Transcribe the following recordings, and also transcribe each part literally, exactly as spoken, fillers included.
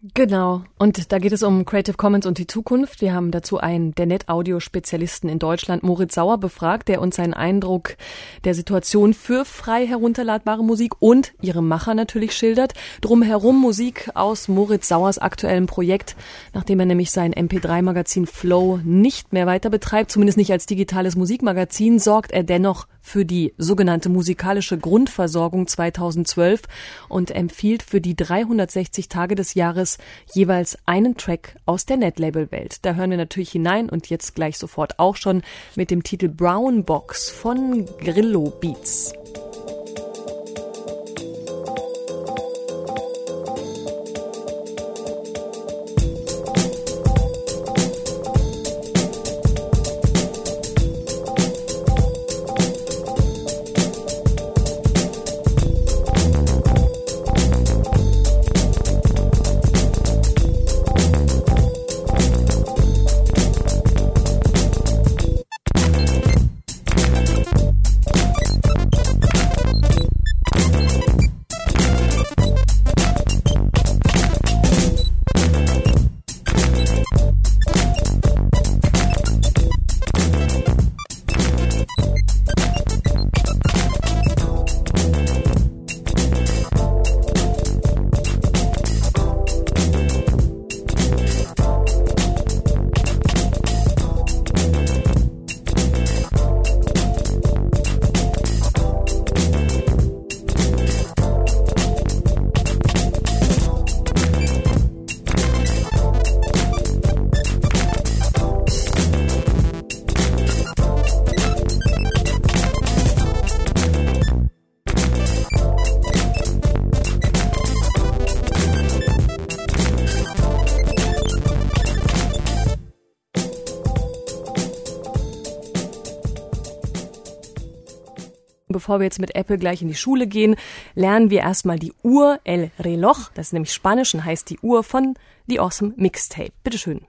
Genau. Und da geht es um Creative Commons und die Zukunft. Wir haben dazu einen der Net-Audio-Spezialisten in Deutschland, Moritz Sauer, befragt, der uns seinen Eindruck der Situation für frei herunterladbare Musik und ihre Macher natürlich schildert. Drumherum Musik aus Moritz Sauers aktuellem Projekt, nachdem er nämlich sein M P drei Magazin Flow nicht mehr weiter betreibt, zumindest nicht als digitales Musikmagazin, sorgt er dennoch für die sogenannte musikalische Grundversorgung zweitausendzwölf und empfiehlt für die dreihundertsechzig Tage des Jahres jeweils einen Track aus der Netlabel-Welt. Da hören wir natürlich hinein und jetzt gleich sofort auch schon mit dem Titel Brown Box von Grillo Beats. Bevor wir jetzt mit Apple gleich in die Schule gehen, lernen wir erstmal die Uhr, El Reloj, das ist nämlich Spanisch und heißt die Uhr von The Awesome Mixtape. Bitteschön.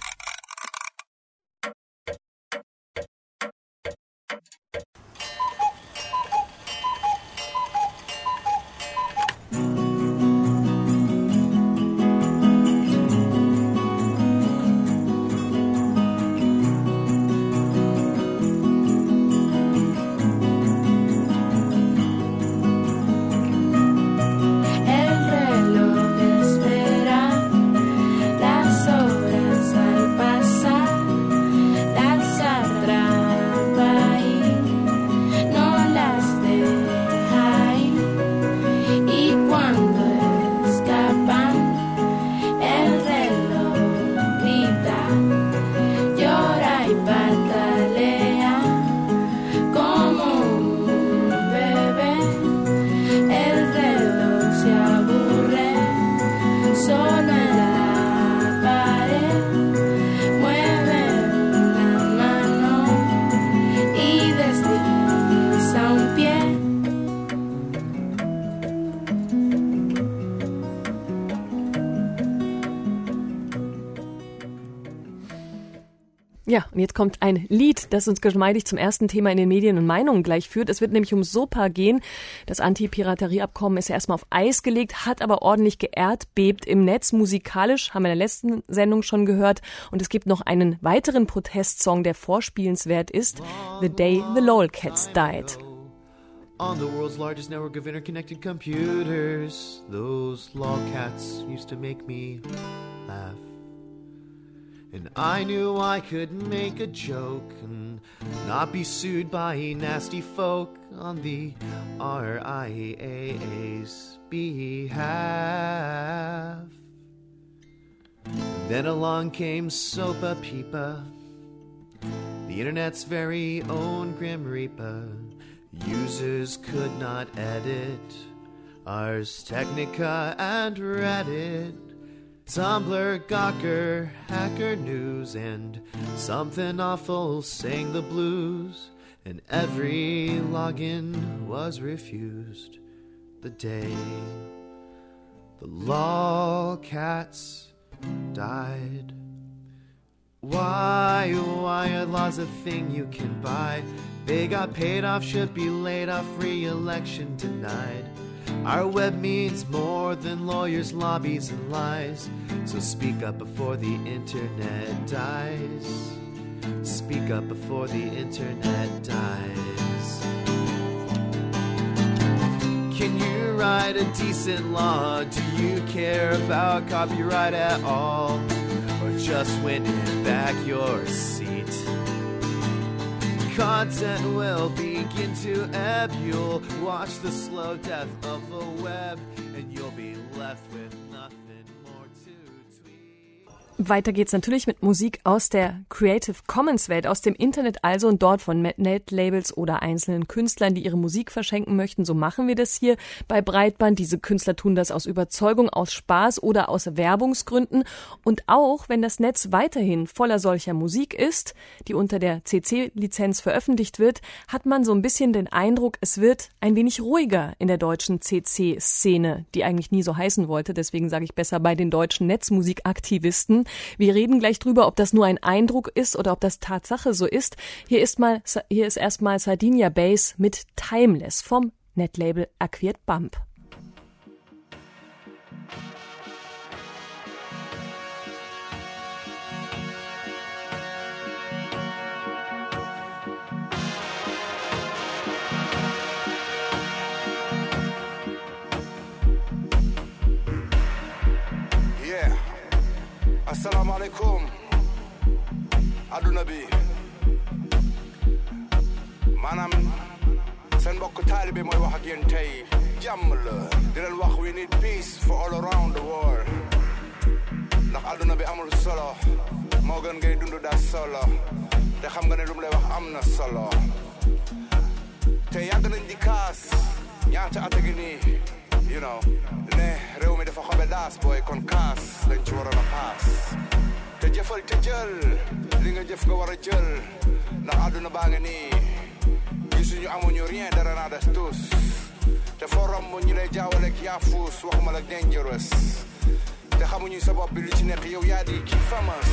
Ja, und jetzt kommt ein Lied, das uns geschmeidig zum ersten Thema in den Medien und Meinungen gleich führt. Es wird nämlich um SOPA gehen. Das Anti-Piraterie-Abkommen ist ja erstmal auf Eis gelegt, hat aber ordentlich geerdbebt im Netz. Musikalisch haben wir in der letzten Sendung schon gehört. Und es gibt noch einen weiteren Protestsong, der vorspielenswert ist. The Day the Lolcats Died. On the world's largest network of interconnected computers, those lolcats used to make me laugh. And I knew I could make a joke and not be sued by nasty folk on the R I A A's behalf. And then along came Sopa Peepa, the internet's very own Grim Reaper. Users could not edit Ars Technica and Reddit, Tumblr, Gawker, Hacker News, and Something Awful sang the blues, and every login was refused the day the lolcats died. Why, why are laws a thing you can buy? They got paid off, should be laid off, re-election denied. Our web means more than lawyers, lobbies, and lies. So speak up before the internet dies. Speak up before the internet dies. Can you write a decent law? Do you care about copyright at all? Or just winning back your seat? Content will begin to ebb. You'll watch the slow death of the web, and you'll be left with nothing more to tweet. Weiter geht's natürlich mit Musik aus der Creative Commons Welt, aus dem Internet also und dort von Netlabels oder einzelnen Künstlern, die ihre Musik verschenken möchten. So machen wir das hier bei Breitband. Diese Künstler tun das aus Überzeugung, aus Spaß oder aus Werbungsgründen. Und auch wenn das Netz weiterhin voller solcher Musik ist, die unter der C C-Lizenz veröffentlicht wird, hat man so ein bisschen den Eindruck, es wird ein wenig ruhiger in der deutschen C C-Szene, die eigentlich nie so heißen wollte. Deswegen sage ich besser bei den deutschen Netzmusikaktivisten. Wir reden gleich drüber, ob das nur ein Eindruck ist oder ob das Tatsache so ist. Hier ist mal, hier ist erstmal Sardinia Bass mit Timeless vom Netlabel Acquired Bump. Assalamu alaikum aduna bi manam sen mbokk taalibe mooy wax ak yéen tey jàmm la di leen wax we need peace for all around the world ndax aduna bi amul solo moo gën ngay dund daa solo te xam nga ne lu mu lay wax am na solo te yàgg nañ di kaas ñaata at a ngi nii you know ne réew mi dafa xobe daas booy kon kaas dañ ci waroon a paas te jëfal te jël li nga jëf nga war a jël ndax àdduna baa ngi nii gisuñu amuñu rien dara naa des tous te foo romb ñu lay jaawaleeg yaafuus waxuma la dangerous te xamuñu sa bopp bi li ci nekk yow yaa di ki famous.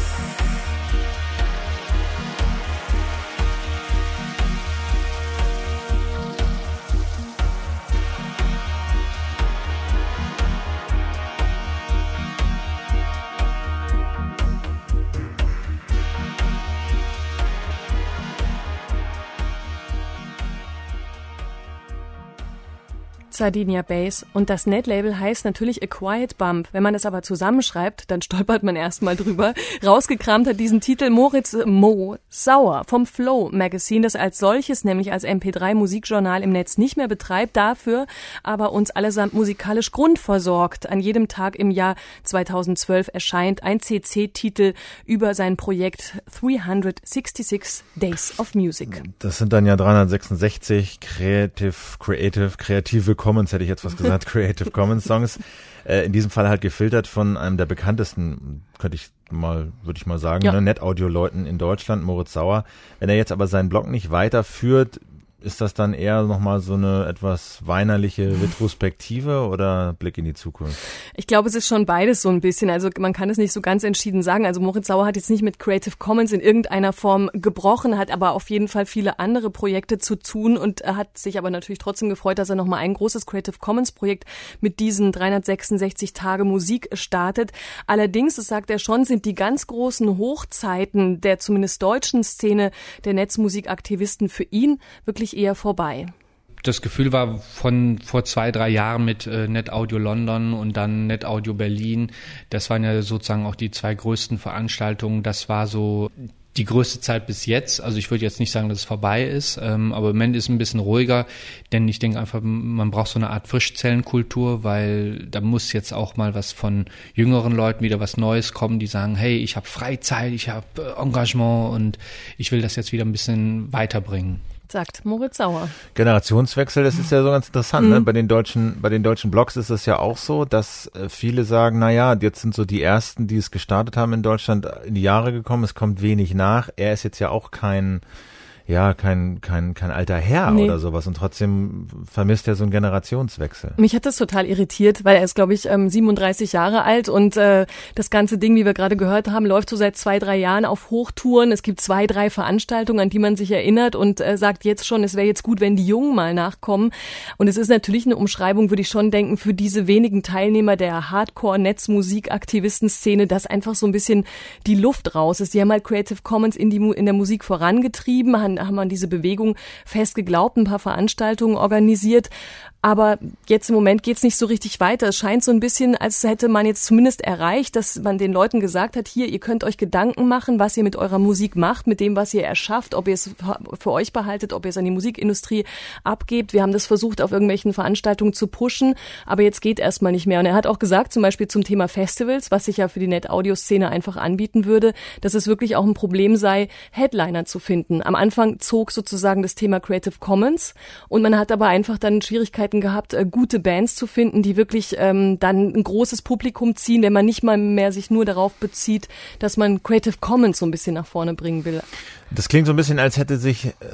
Sardinia Bass und das Netlabel heißt natürlich Acquired Bump. Wenn man das aber zusammenschreibt, dann stolpert man erstmal drüber. Rausgekramt hat diesen Titel Moritz Mo Sauer vom Flow Magazine, das als solches, nämlich als M P drei Musikjournal im Netz nicht mehr betreibt, dafür aber uns allesamt musikalisch grundversorgt. An jedem Tag im Jahr zweitausendzwölf erscheint ein C C-Titel über sein Projekt dreihundertsechsundsechzig Days of Music. Das sind dann ja dreihundertsechsundsechzig Creative, Creative, kreative Commons, hätte ich jetzt was gesagt, Creative Commons Songs. Äh, in diesem Fall halt gefiltert von einem der bekanntesten, könnte ich mal, würde ich mal sagen, ja. ne, Net-Audio-Leuten in Deutschland, Moritz Sauer. Wenn er jetzt aber seinen Blog nicht weiterführt, ist das dann eher nochmal so eine etwas weinerliche Retrospektive oder Blick in die Zukunft? Ich glaube, es ist schon beides so ein bisschen. Also man kann es nicht so ganz entschieden sagen. Also Moritz Sauer hat jetzt nicht mit Creative Commons in irgendeiner Form gebrochen, hat aber auf jeden Fall viele andere Projekte zu tun und hat sich aber natürlich trotzdem gefreut, dass er nochmal ein großes Creative Commons Projekt mit diesen dreihundertsechsundsechzig Tage Musik startet. Allerdings, das sagt er schon, sind die ganz großen Hochzeiten der zumindest deutschen Szene der Netzmusikaktivisten für ihn wirklich eher vorbei. Das Gefühl war von vor zwei, drei Jahren mit äh, Net-Audio London und dann Net-Audio Berlin. Das waren ja sozusagen auch die zwei größten Veranstaltungen. Das war so die größte Zeit bis jetzt. Also ich würde jetzt nicht sagen, dass es vorbei ist, ähm, aber im Moment ist es ein bisschen ruhiger, denn ich denke einfach, man braucht so eine Art Frischzellenkultur, weil da muss jetzt auch mal was von jüngeren Leuten wieder was Neues kommen, die sagen, hey, ich habe Freizeit, ich habe äh, Engagement und ich will das jetzt wieder ein bisschen weiterbringen. Sagt Moritz Sauer. Generationswechsel, das ist ja so ganz interessant. Mhm. Ne? Bei den deutschen, bei den deutschen Blogs ist es ja auch so, dass äh, viele sagen, na ja, jetzt sind so die ersten, die es gestartet haben in Deutschland, in die Jahre gekommen. Es kommt wenig nach. Er ist jetzt ja auch kein, ja, kein, kein, kein alter Herr nee. oder sowas und trotzdem vermisst er so einen Generationswechsel. Mich hat das total irritiert, weil er ist, glaube ich, ähm, siebenunddreißig Jahre alt und äh, das ganze Ding, wie wir gerade gehört haben, läuft so seit zwei, drei Jahren auf Hochtouren. Es gibt zwei, drei Veranstaltungen, an die man sich erinnert und äh, sagt jetzt schon, es wäre jetzt gut, wenn die Jungen mal nachkommen. Und es ist natürlich eine Umschreibung, würde ich schon denken, für diese wenigen Teilnehmer der Hardcore-Netz-Musik-Aktivisten-Szene, dass einfach so ein bisschen die Luft raus ist. Die haben halt Creative Commons in, die, in der Musik vorangetrieben, haben, haben an diese Bewegung fest geglaubt, ein paar Veranstaltungen organisiert. Aber jetzt im Moment geht's nicht so richtig weiter. Es scheint so ein bisschen, als hätte man jetzt zumindest erreicht, dass man den Leuten gesagt hat, hier, ihr könnt euch Gedanken machen, was ihr mit eurer Musik macht, mit dem, was ihr erschafft, ob ihr es für euch behaltet, ob ihr es an die Musikindustrie abgebt. Wir haben das versucht, auf irgendwelchen Veranstaltungen zu pushen, aber jetzt geht erstmal nicht mehr. Und er hat auch gesagt, zum Beispiel zum Thema Festivals, was sich ja für die Net-Audio-Szene einfach anbieten würde, dass es wirklich auch ein Problem sei, Headliner zu finden. Am Anfang zog sozusagen das Thema Creative Commons und man hat aber einfach dann Schwierigkeiten gehabt, äh, gute Bands zu finden, die wirklich ähm, dann ein großes Publikum ziehen, wenn man nicht mal mehr sich nur darauf bezieht, dass man Creative Commons so ein bisschen nach vorne bringen will. Das klingt so ein bisschen, als hätte sich äh,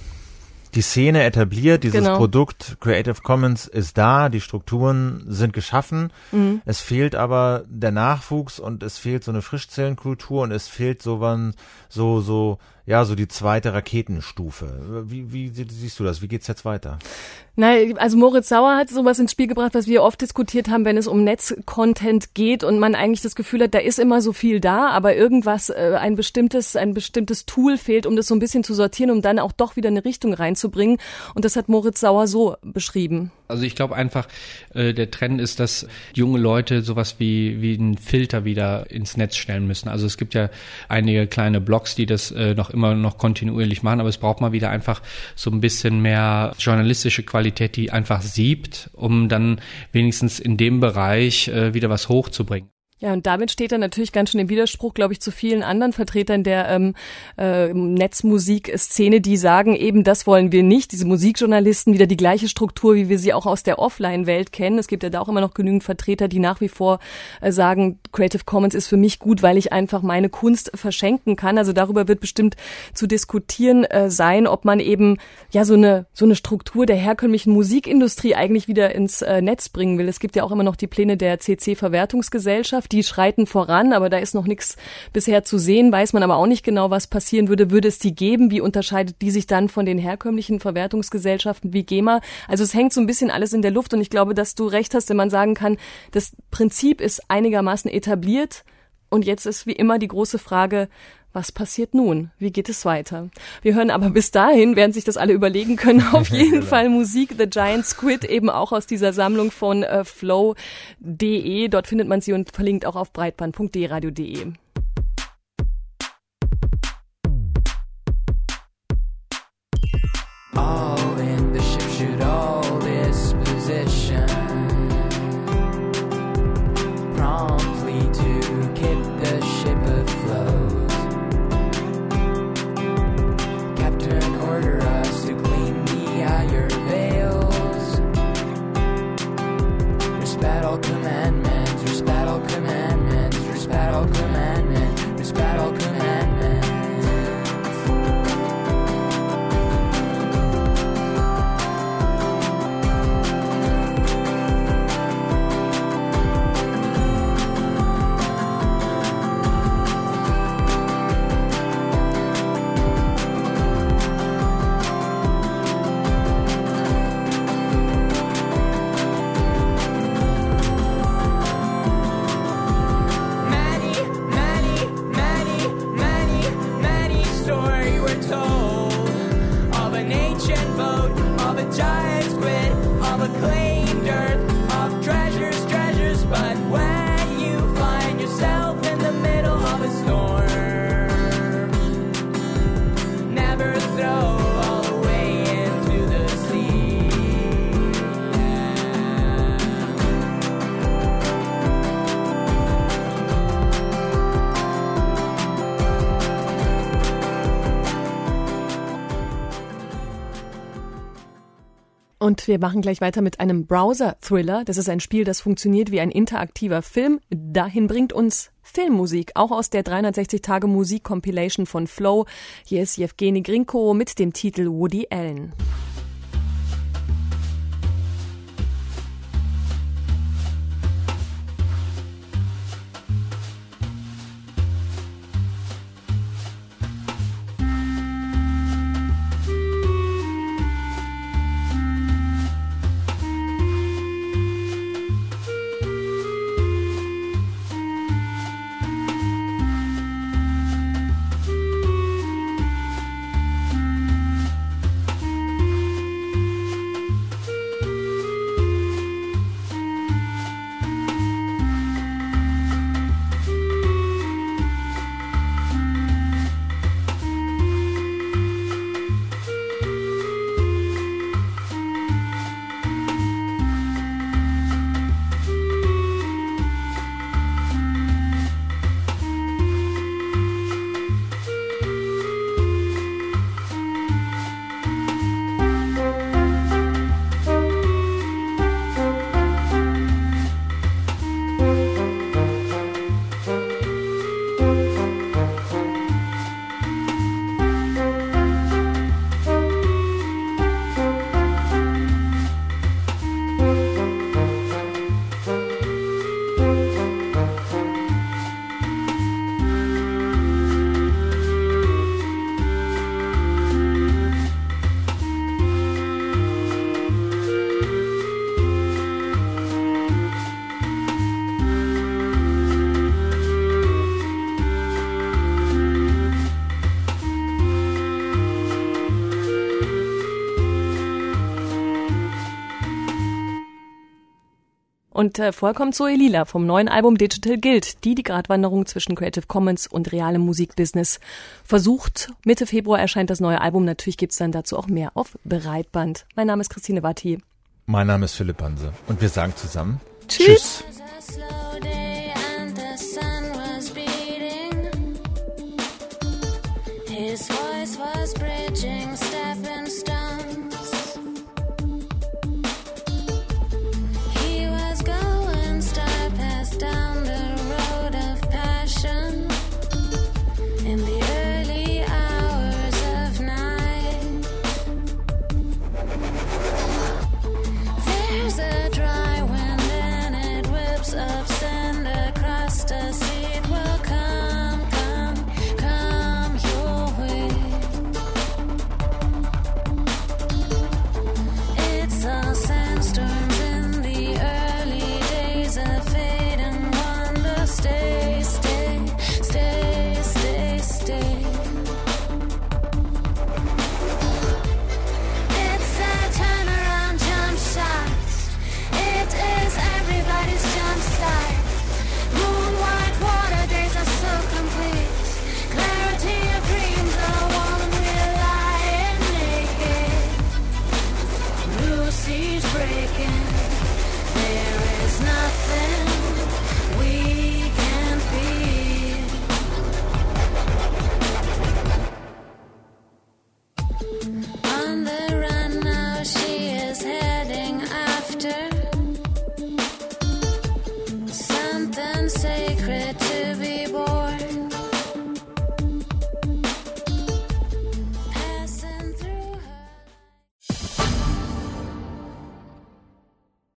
die Szene etabliert, dieses genau. Produkt Creative Commons ist da, die Strukturen sind geschaffen, mhm. es fehlt aber der Nachwuchs und es fehlt so eine Frischzellenkultur und es fehlt so wann so so ja so die zweite Raketenstufe. Wie wie siehst du das? Wie geht's jetzt weiter? Nein, also Moritz Sauer hat sowas ins Spiel gebracht, was wir oft diskutiert haben, wenn es um Netzcontent geht und man eigentlich das Gefühl hat, da ist immer so viel da, aber irgendwas, äh, ein bestimmtes, ein bestimmtes Tool fehlt, um das so ein bisschen zu sortieren, um dann auch doch wieder eine Richtung reinzubringen. Und das hat Moritz Sauer so beschrieben. Also ich glaube einfach, äh, der Trend ist, dass junge Leute sowas wie wie einen Filter wieder ins Netz stellen müssen. Also es gibt ja einige kleine Blogs, die das äh, noch immer noch kontinuierlich machen, aber es braucht mal wieder einfach so ein bisschen mehr journalistische Qualität, die einfach siebt, um dann wenigstens in dem Bereich äh, wieder was hochzubringen. Ja, und damit steht er natürlich ganz schön im Widerspruch, glaube ich, zu vielen anderen Vertretern der ähm, äh, Netzmusik-Szene, die sagen, eben das wollen wir nicht. Diese Musikjournalisten, wieder die gleiche Struktur, wie wir sie auch aus der Offline-Welt kennen. Es gibt ja da auch immer noch genügend Vertreter, die nach wie vor äh, sagen, Creative Commons ist für mich gut, weil ich einfach meine Kunst verschenken kann. Also darüber wird bestimmt zu diskutieren äh, sein, ob man eben ja so eine so eine Struktur der herkömmlichen Musikindustrie eigentlich wieder ins äh, Netz bringen will. Es gibt ja auch immer noch die Pläne der C C-Verwertungsgesellschaft, die schreiten voran, aber da ist noch nichts bisher zu sehen, weiß man aber auch nicht genau, was passieren würde. Würde es die geben? Wie unterscheidet die sich dann von den herkömmlichen Verwertungsgesellschaften wie GEMA? Also es hängt so ein bisschen alles in der Luft und ich glaube, dass du recht hast, wenn man sagen kann, das Prinzip ist einigermaßen etabliert und jetzt ist wie immer die große Frage, was passiert nun? Wie geht es weiter? Wir hören aber bis dahin, während sich das alle überlegen können, auf jeden Fall Musik. The Giant Squid, eben auch aus dieser Sammlung von äh, flow punkt de. Dort findet man sie und verlinkt auch auf breitband punkt d radio punkt de. All in the ship should all disposition, promptly to keep the ship afloat. Captain, order us to clean the iron veils. Respect all commandments, respect all commandments, respect all commandments. Und wir machen gleich weiter mit einem Browser-Thriller. Das ist ein Spiel, das funktioniert wie ein interaktiver Film. Dahin bringt uns Filmmusik, auch aus der dreihundertsechzig Tage Musik-Compilation von Flow. Hier ist Jewgeni Grinko mit dem Titel Woody Allen. Und äh, vorher kommt Zoe Lila vom neuen Album Digital Guild, die die Gratwanderung zwischen Creative Commons und realem Musikbusiness versucht. Mitte Februar erscheint das neue Album. Natürlich gibt's dann dazu auch mehr auf Breitband. Mein Name ist Christine Watti. Mein Name ist Philipp Hanse. Und wir sagen zusammen Tschüss. Tschüss.